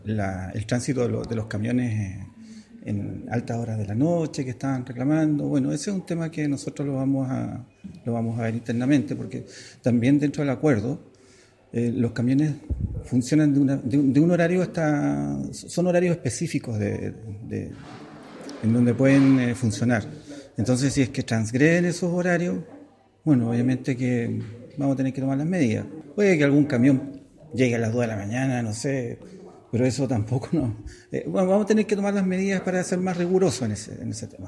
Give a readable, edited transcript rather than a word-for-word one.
el tránsito de los camiones en altas horas de la noche que estaban reclamando. Bueno, ese es un tema que nosotros lo vamos a ver internamente, porque también dentro del acuerdo los camiones funcionan de un horario son horarios específicos en donde pueden funcionar. Entonces, si es que transgreden esos horarios, bueno, obviamente que vamos a tener que tomar las medidas. Puede que algún camión llegue a las 2 de la mañana, no sé, pero eso tampoco no. Bueno, vamos a tener que tomar las medidas para ser más rigurosos en ese tema.